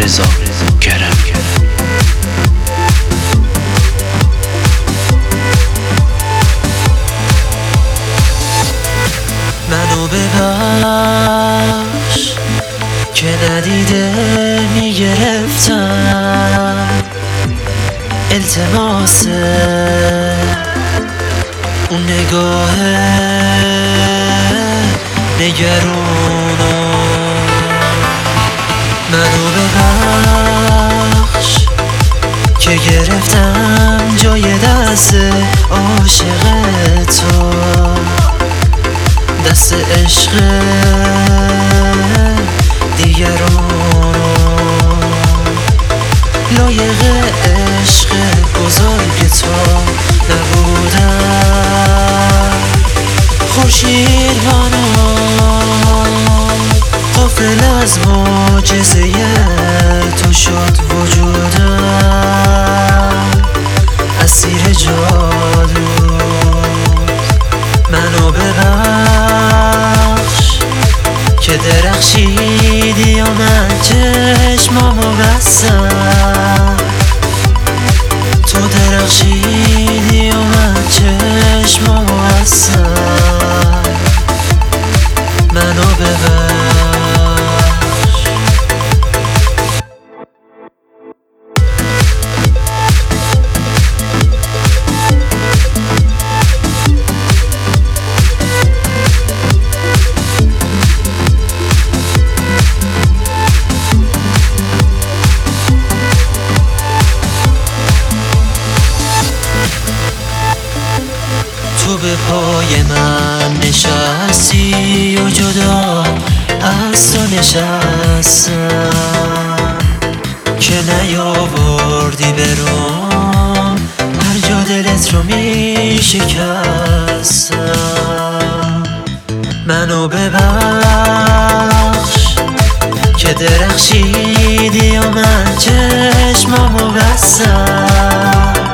رضا کرم. منو ببخش که ندیده میگرفتم التماس اون نگاه نگرونو. منو ببخش که گرفتم جای دست عاشق تو، دست عشق دیگران. لایق عشق بزرگ تو نبودم. خورشید منو غافل از معجزه تو شد وجودم، اسیر جادو. منو ببخش که درخشیدی و من چشمامو بستم. تو درخشیدی و من چشمامو بستم. منو ببخش. تو به پای من نشستی و جدا از تو نشستم که نیاوردی برام هر جا دلت رو می شکستم. منو ببخش که درخشیدی و من چشمامو بستم.